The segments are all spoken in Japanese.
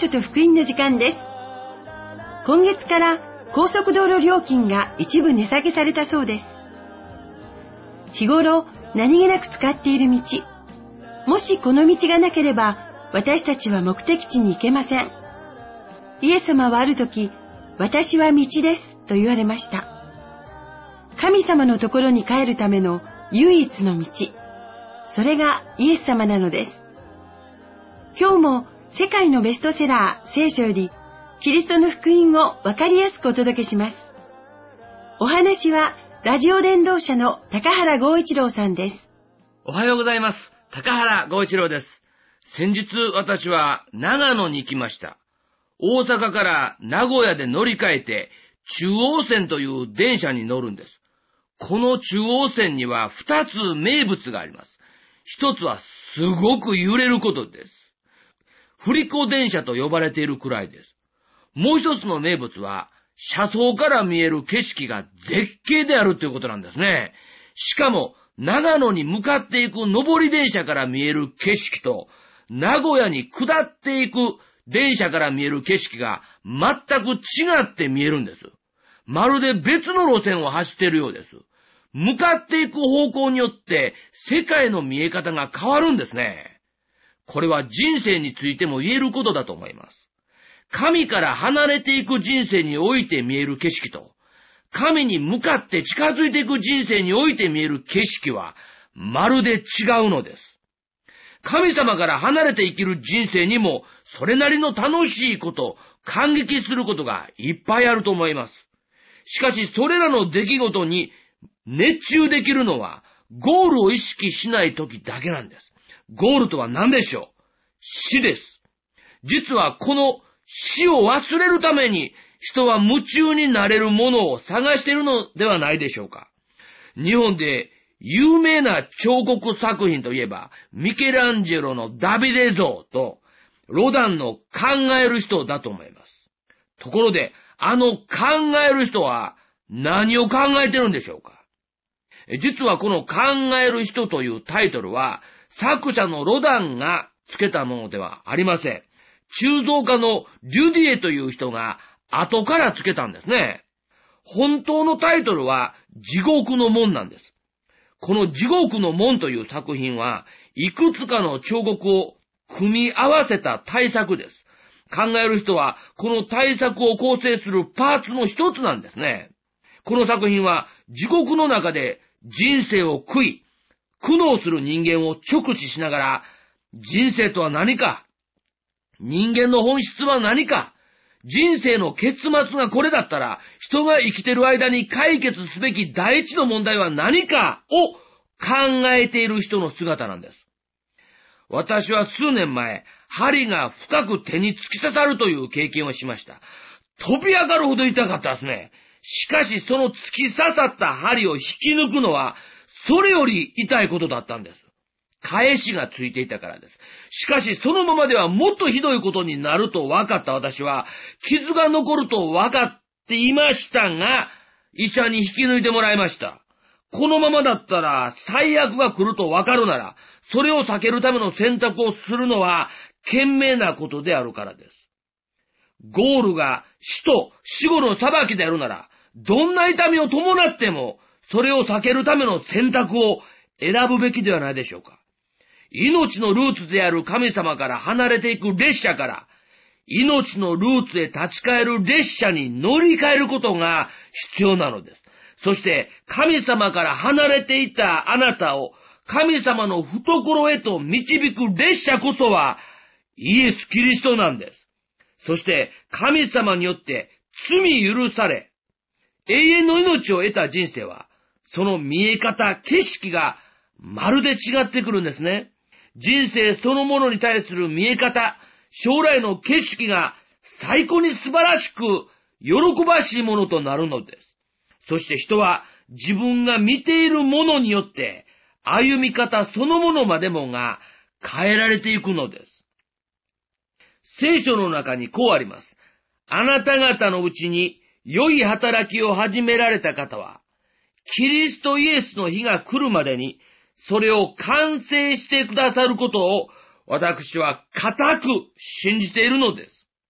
書と福音の時間です。今月から高速道路料金が一部値下げされたそうです。日頃何気なく使っている道、もしこの道がなければ私たちは目的地に行けません。イエス様はある時、私は道ですと言われました。神様のところに帰るための唯一の道、それがイエス様なのです。今日も世界のベストセラー聖書よりキリストの福音をわかりやすくお届けします。お話はラジオ伝道者の高原剛一郎さんです。 おはようございます。高原剛一郎です。先日私は長野に行きました。大阪から名古屋で乗り換えて中央線という電車に乗るんです。この中央線には2つ名物があります。一つはすごく揺れることです。振り子電車と呼ばれているくらいです。もう一つの名物は車窓から見える景色が絶景であるということなんですね。しかも長野に向かっていく上り電車から見える景色と名古屋に下っていく電車から見える景色が全く違って見えるんです。まるで別の路線を走っているようです。向かっていく方向によって世界の見え方が変わるんですね。これは人生についても言えることだと思います。神から離れていく人生において見える景色と、神に向かって近づいていく人生において見える景色はまるで違うのです。神様から離れて生きる人生にもそれなりの楽しいこと、感激することがいっぱいあると思います。しかしそれらの出来事に熱中できるのはゴールを意識しないときだけなんです。ゴールとは何でしょう？死です。実はこの死を忘れるために人は夢中になれるものを探しているのではないでしょうか。日本で有名な彫刻作品といえば、ミケランジェロのダビデ像と、ロダンの考える人だと思います。ところで、あの考える人は何を考えてるんでしょうか。実はこの考える人というタイトルは、作者のロダンがつけたものではありません。鋳造家のリュディエという人が後からつけたんですね。本当のタイトルは地獄の門なんです。この地獄の門という作品はいくつかの彫刻を組み合わせた大作です。考える人はこの大作を構成するパーツの一つなんですね。この作品は地獄の中で人生を悔い、苦悩する人間を直視しながら、人生とは何か、人間の本質は何か、人生の結末がこれだったら、人が生きている間に解決すべき第一の問題は何かを考えている人の姿なんです。私は数年前、針が深く手に突き刺さるという経験をしました。飛び上がるほど痛かったですね。しかしその突き刺さった針を引き抜くのは、それより痛いことだったんです。返しがついていたからです。しかしそのままではもっとひどいことになると分かった私は、傷が残ると分かっていましたが、医者に引き抜いてもらいました。このままだったら最悪が来ると分かるなら、それを避けるための選択をするのは賢明なことであるからです。ゴールが死と死後の裁きであるなら、どんな痛みを伴っても、それを避けるための選択を選ぶべきではないでしょうか。命のルーツである神様から離れていく列車から、命のルーツへ立ち返る列車に乗り換えることが必要なのです。そして神様から離れていたあなたを神様の懐へと導く列車こそはイエス・キリストなんです。そして神様によって罪許され、永遠の命を得た人生は、その見え方、景色がまるで違ってくるんですね。人生そのものに対する見え方、将来の景色が最高に素晴らしく喜ばしいものとなるのです。そして人は自分が見ているものによって歩み方そのものまでもが変えられていくのです。聖書の中にこうあります。あなた方のうちに良い働きを始められた方は、キリストイエスの日が来るまでにそれを完成してくださることを私は固く信じているのです。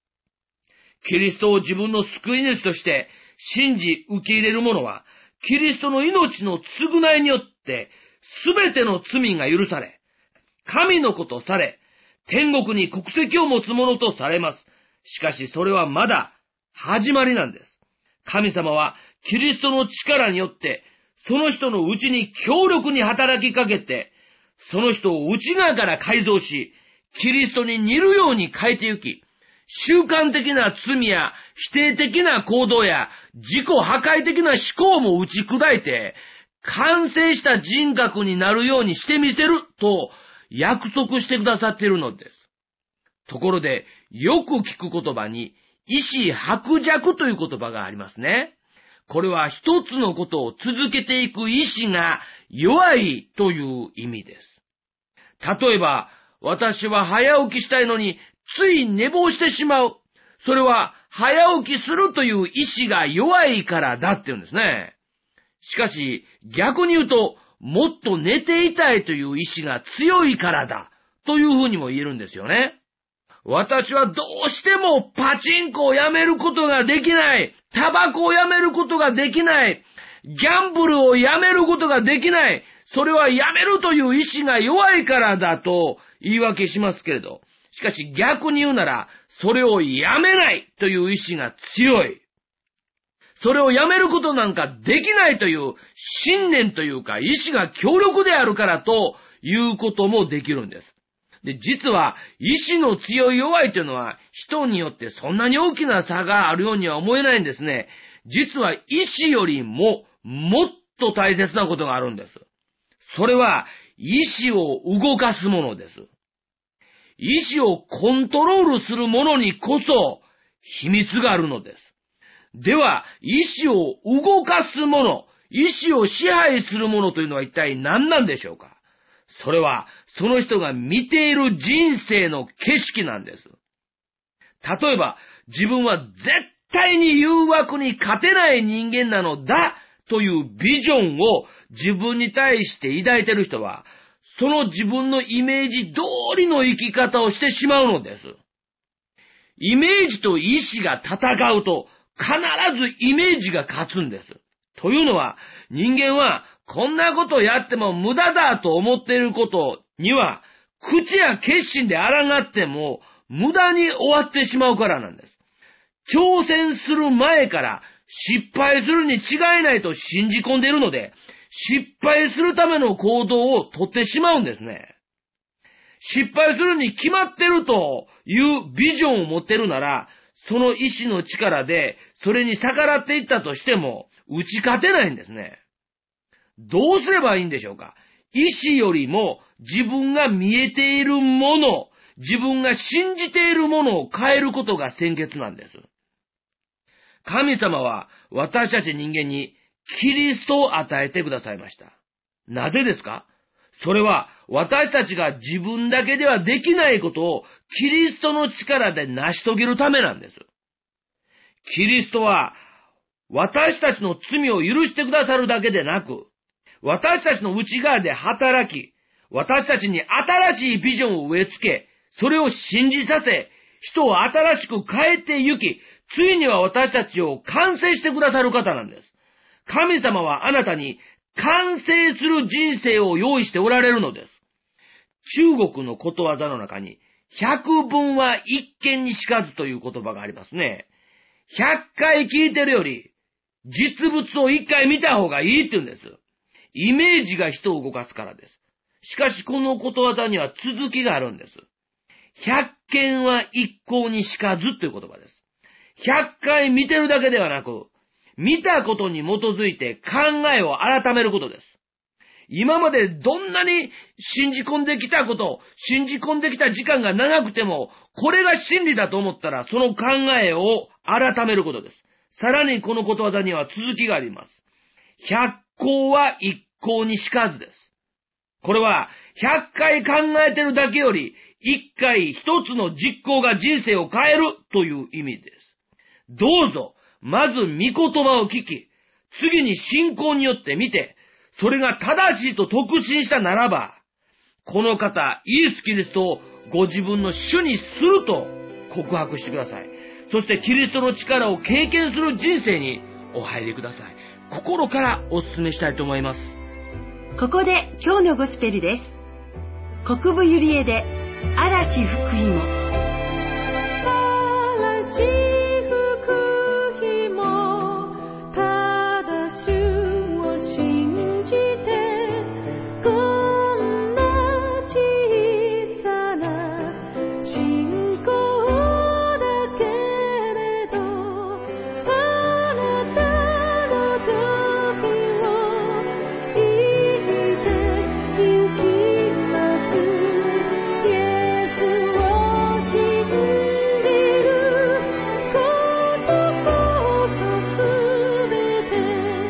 キリストを自分の救い主として信じ受け入れる者は、キリストの命の償いによってすべての罪が許され、神の子とされ、天国に国籍を持つ者とされます。しかしそれはまだ始まりなんです。神様はキリストの力によってその人のうちに強力に働きかけて、その人を内側から改造し、キリストに似るように変えてゆき、習慣的な罪や否定的な行動や自己破壊的な思考も打ち砕いて、完成した人格になるようにしてみせると約束してくださっているのです。ところで、よく聞く言葉に、意志薄弱という言葉がありますね。これは一つのことを続けていく意志が弱いという意味です。例えば、私は早起きしたいのに、つい寝坊してしまう。それは、早起きするという意志が弱いからだって言うんですね。しかし、逆に言うと、もっと寝ていたいという意志が強いからだ、というふうにも言えるんですよね。私はどうしてもパチンコをやめることができない。タバコをやめることができない。ギャンブルをやめることができない。それはやめるという意志が弱いからだと言い訳しますけれど、しかし逆に言うなら、それをやめないという意志が強い。それをやめることなんかできないという信念というか意志が強力であるからということもできるんです。で、実は意志の強い弱いというのは人によってそんなに大きな差があるようには思えないんですね。実は意志よりももっと大切なことがあるんです。それは意志を動かすものです。意志をコントロールするものにこそ秘密があるのです。では、意志を動かすもの、意志を支配するものというのは一体何なんでしょうか？それは、その人が見ている人生の景色なんです。例えば、自分は絶対に誘惑に勝てない人間なのだというビジョンを自分に対して抱いている人は、その自分のイメージ通りの生き方をしてしまうのです。イメージと意志が戦うと、必ずイメージが勝つんです。というのは、人間はこんなことをやっても無駄だと思っていることには、口や決心で抗っても無駄に終わってしまうからなんです。挑戦する前から失敗するに違いないと信じ込んでいるので、失敗するための行動をとってしまうんですね。失敗するに決まってるというビジョンを持ってるなら、その意志の力でそれに逆らっていったとしても打ち勝てないんですね。どうすればいいんでしょうか？意志よりも自分が見えているもの、自分が信じているものを変えることが先決なんです。神様は私たち人間にキリストを与えてくださいました。なぜですか？それは私たちが自分だけではできないことをキリストの力で成し遂げるためなんです。キリストは私たちの罪を許してくださるだけでなく、私たちの内側で働き、私たちに新しいビジョンを植え付け、それを信じさせ、人を新しく変えてゆき、ついには私たちを完成してくださる方なんです。神様はあなたに完成する人生を用意しておられるのです。中国のことわざの中に、百聞は一見にしかずという言葉がありますね。100回聞いてるより、実物を1回見た方がいいって言うんです。イメージが人を動かすからです。しかしこのことわざには続きがあるんです。100見は一向にしかずという言葉です。100回見てるだけではなく、見たことに基づいて考えを改めることです。今までどんなに信じ込んできたこと、信じ込んできた時間が長くても、これが真理だと思ったら、その考えを改めることです。さらにこのことわざには続きがあります。100行は一向にしかずです。これは100回考えてるだけより、1回一つの実行が人生を変えるという意味です。どうぞ、まず御言葉を聞き、次に信仰によって見て、それが正しいと確信したならば、この方、イエス・キリストをご自分の主にすると告白してください。 そしてキリストの力を経験する人生にお入りください。心からお勧めしたいと思います。 ここで今日のゴスペルです。国分ゆりえで嵐吹く日も。嵐吹く日もただ主を信じて、こんな小さな信仰だけれど、あなたの時を生きてゆきます。イエスを信じることこそすべて。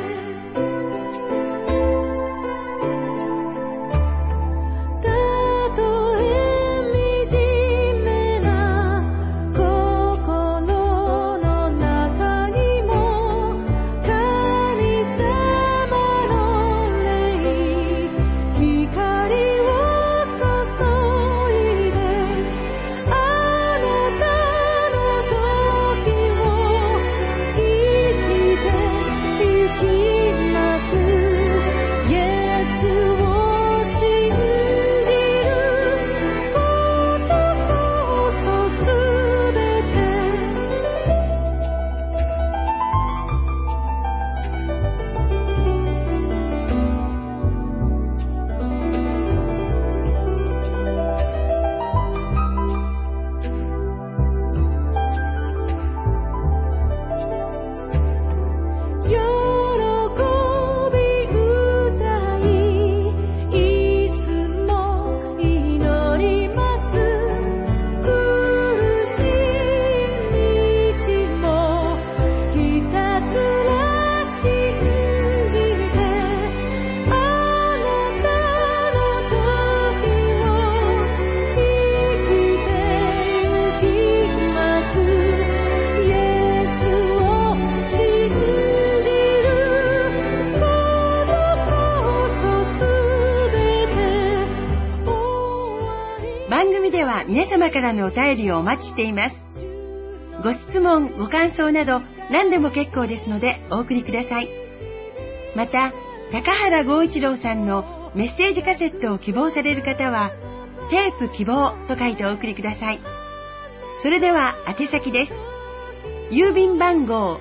たとえ惨めな心の中にも、神様の霊光を注いで、あなたの時を生きてゆきます。イエスを信じることこそすべて。喜び歌い、いつも祈ります。苦しい道もひたすら信じて、あなたの時を生きてゆきます。イエスを信じることこそすべて終わり。番組では皆様からのお便りをお待ちしています。ご質問、ご感想など何でも結構ですのでお送りください。また、高原剛一郎さんのメッセージカセットを希望される方は、テープ希望と書いてお送りください。それでは宛先です。郵便番号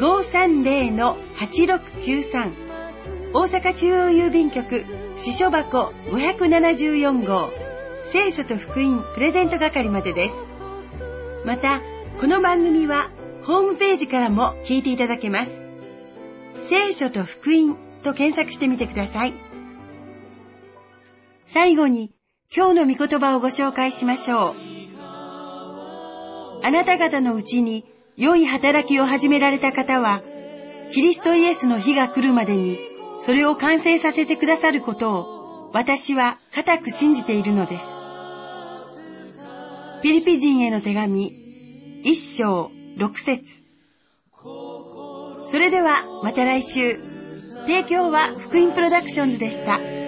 530-8693 大阪中央郵便局支所箱574号聖書と福音プレゼント係までです。また、この番組はホームページからも聞いていただけます。聖書と福音と検索してみてください。最後に今日の御言葉をご紹介しましょう。あなた方のうちに良い働きを始められた方は、キリストイエスの日が来るまでにそれを完成させてくださることを私は固く信じているのです。ピリピ人への手紙1章6節。それではまた来週。提供は福音プロダクションズでした。